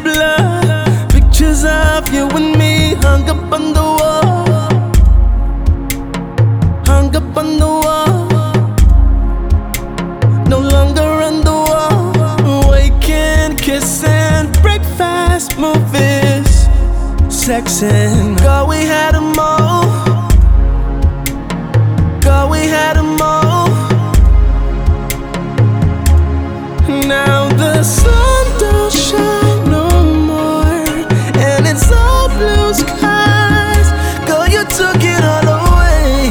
blood. Pictures of you and me hung up on the wall. Hung up on the wall. No longer on the wall. Waking, kissing, breakfast, movies, sexing. Girl, we had them all. Girl, we had them all. Now the sun don't shine no more, and it's all blue skies. Girl, you took it all away.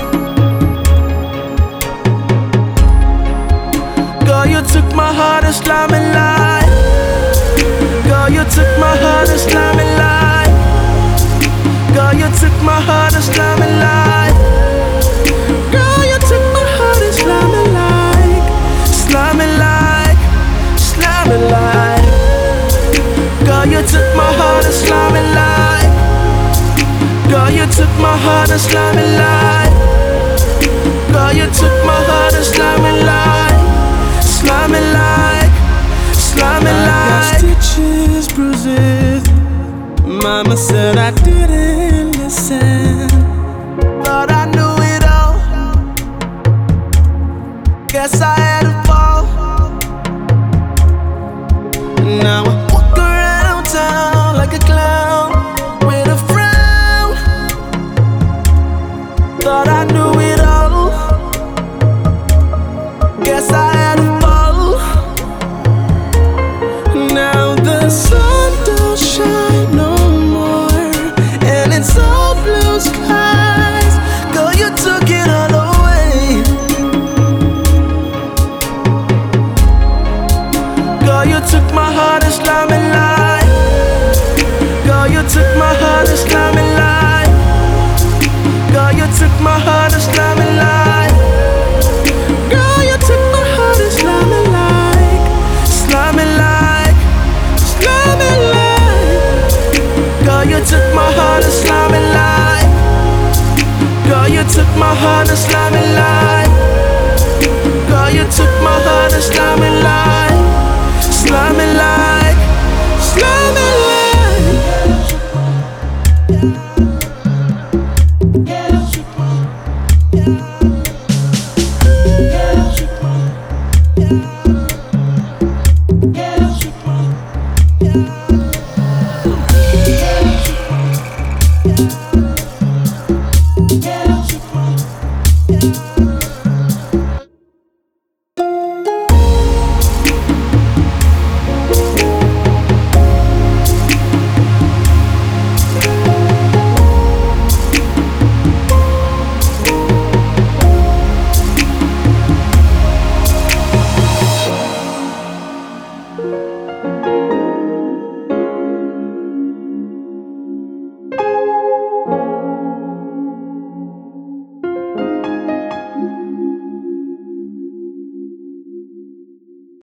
Girl, you took my heart and slime and life. Girl, you took my heart and slime and life. Girl, you took my heart and slime and life. Girl, you took my heart and slime and like, slime and like, slime and like. Girl, you took my heart and slime and like. Girl, you took my heart and slime and like. Girl, you took my heart and slime and like. Slime and like, slime and like. I got stitches, bruises. Mama said I didn't listen. Thought I knew it all. Guess I had to fall. Now I walk around town like a clown with a frown. Thought I knew it all. Guess I had to fall. Now the sun don't shine no more, and it's all blue skies. Girl, you took it all away. Girl, you took my heart and slime and life. Girl, you took my heart and slime and life. Girl, you took my heart and slime and life. Girl, you took my heart and slime and like, slime and like, slime and like. Girl, you took my heart and slime and life. Girl, you took my heart and slime and life. Girl, you took my heart and slime and life. Slime and like, slime and like. Yeah.